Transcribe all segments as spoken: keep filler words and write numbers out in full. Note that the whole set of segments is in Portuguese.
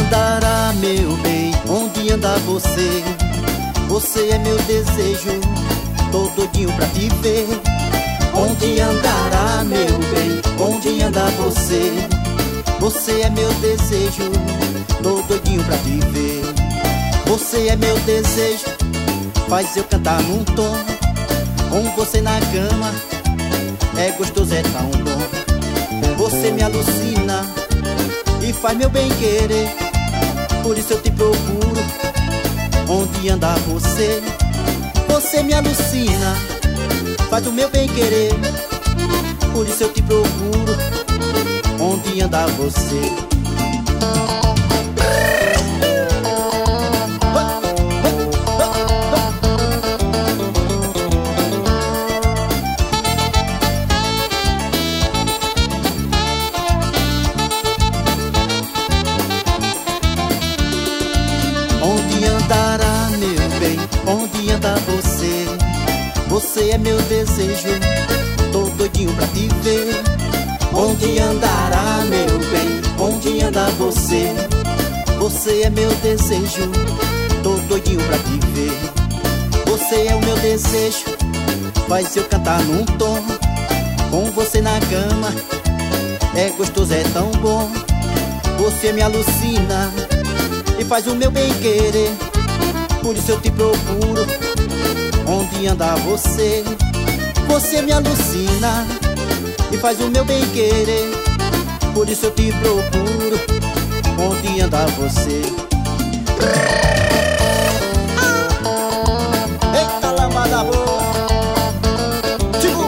andará, meu bem? Onde anda você? Você é meu desejo, tô doidinho pra te ver. Onde andará, meu bem? Onde anda você? Você é meu desejo, tô doidinho pra te ver. Você é meu desejo, faz eu cantar num tom. Com você na cama, é gostoso, é tão bom. Você me alucina e faz meu bem querer. Por isso eu te procuro. Onde anda você? Você me alucina, faz o meu bem querer. Por isso eu te procuro. Onde anda você? Onde andará, meu bem? Onde anda você? Você é meu desejo, tô doidinho pra te ver. Onde andará, meu bem? Onde anda você? Você é meu desejo, tô doidinho pra te ver. Você é o meu desejo, faz eu cantar num tom. Com você na cama, é gostoso, é tão bom. Você me alucina e faz o meu bem querer. Por isso eu te procuro. Onde anda você? Você me alucina e faz o meu bem querer. Por isso eu te procuro. Onde anda você? Eita, lambada boa! Tipo!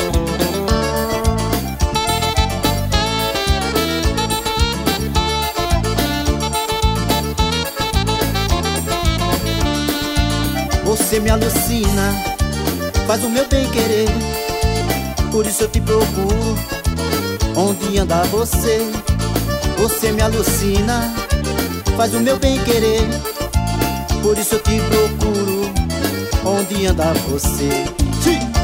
Você me alucina, faz o meu bem querer. Por isso eu te procuro. Onde anda você? Você me alucina, faz o meu bem querer. Por isso eu te procuro. Onde anda você? Sim.